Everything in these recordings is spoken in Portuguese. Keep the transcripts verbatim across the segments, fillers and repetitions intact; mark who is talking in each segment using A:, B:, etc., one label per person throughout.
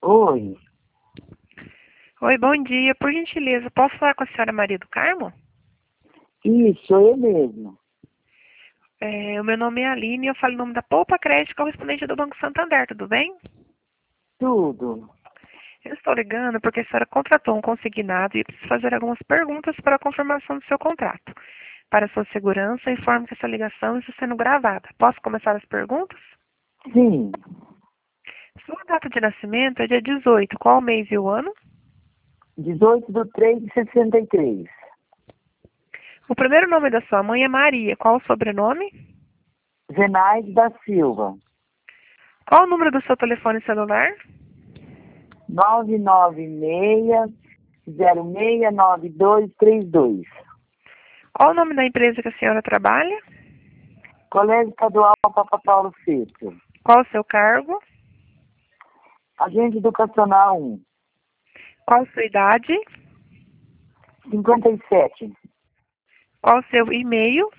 A: Oi,
B: Oi, bom dia. Por gentileza, posso falar com a senhora Maria do Carmo?
A: isso, eu mesmo.
B: É, o meu nome é Aline e eu falo em nome da Poupa Crédito, correspondente do Banco Santander, tudo bem?
A: Tudo.
B: Eu estou ligando porque a senhora contratou um consignado e eu preciso fazer algumas perguntas para a confirmação do seu contrato. Para sua segurança, informe que essa ligação está sendo gravada. Posso começar as perguntas?
A: Sim,
B: Sua data de nascimento é dia dezoito. Qual o mês e o ano?
A: dezoito de três de sessenta e três.
B: O primeiro nome da sua mãe é Maria. Qual o sobrenome?
A: Zenaide da Silva.
B: Qual o número do seu telefone celular?
A: nove nove seis zero seis nove dois três dois.
B: Qual o nome da empresa que a senhora trabalha?
A: Colégio Estadual Papa Paulo sexto.
B: Qual o seu cargo?
A: Agente Educacional um.
B: Qual a sua idade?
A: cinquenta e sete.
B: Qual o seu e-mail?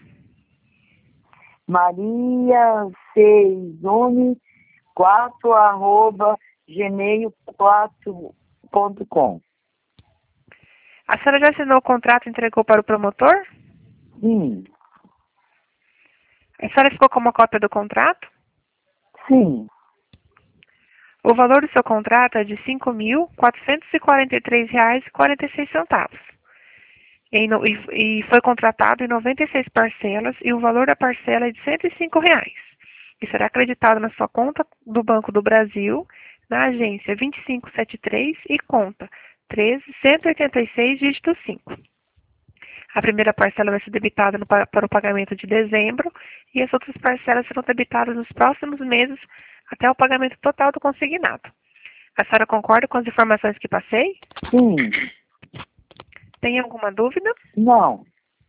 A: Maria Seizone quatro arroba gmail quatro ponto com.
B: A senhora já assinou o contrato e entregou para o promotor?
A: Sim,
B: A senhora ficou com uma cópia do contrato?
A: sim,
B: O valor do seu contrato é de cinco mil quatrocentos e quarenta e três reais e quarenta e seis centavos. E, no- e- e foi contratado em noventa e seis parcelas e o valor da parcela é de cento e cinco reais. E será acreditado na sua conta do Banco do Brasil, na agência vinte e cinco setenta e três e conta treze cento e oitenta e seis, dígito cinco. A primeira parcela vai ser debitada no pa- para o pagamento de dezembro e as outras parcelas serão debitadas nos próximos meses até o pagamento total do consignado. A senhora concorda com as informações que passei?
A: sim,
B: Tem alguma dúvida?
A: não,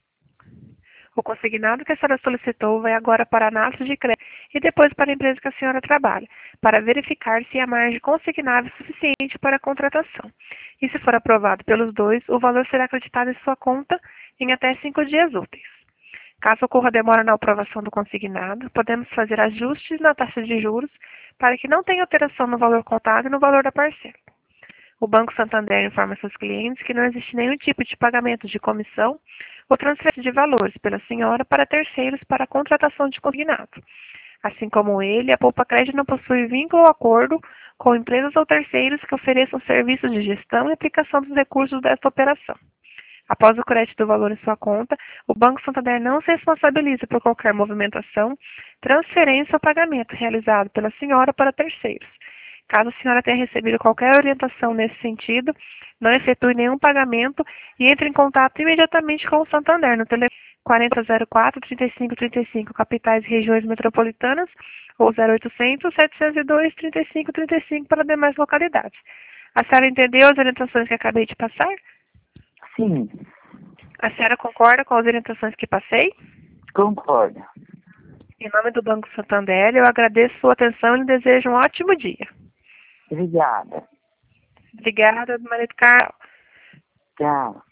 B: O consignado que a senhora solicitou vai agora para a análise de crédito e depois para a empresa que a senhora trabalha, para verificar se a margem consignável é suficiente para a contratação. E se for aprovado pelos dois, o valor será acreditado em sua conta em até cinco dias úteis. Caso ocorra demora na aprovação do consignado, podemos fazer ajustes na taxa de juros para que não tenha alteração no valor contado e no valor da parcela. O Banco Santander informa seus clientes que não existe nenhum tipo de pagamento de comissão ou transferência de valores pela senhora para terceiros para a contratação de consignado. Assim como ele, a Poupa Crédito não possui vínculo ou acordo com empresas ou terceiros que ofereçam serviços de gestão e aplicação dos recursos desta operação. Após o crédito do valor em sua conta, o Banco Santander não se responsabiliza por qualquer movimentação, transferência ou pagamento realizado pela senhora para terceiros. Caso a senhora tenha recebido qualquer orientação nesse sentido, não efetue nenhum pagamento e entre em contato imediatamente com o Santander no telefone quarenta zero quatro, trinta e cinco trinta e cinco, capitais e regiões metropolitanas, ou zero oitocentos, setecentos e dois, trinta e cinco trinta e cinco para demais localidades. A senhora entendeu as orientações que acabei de passar?
A: sim,
B: A senhora concorda com as orientações que passei?
A: concordo.
B: Em nome do Banco Santander, eu agradeço sua atenção e lhe desejo um ótimo dia.
A: Obrigada.
B: Obrigada, Maria do Carmo.
A: Tchau.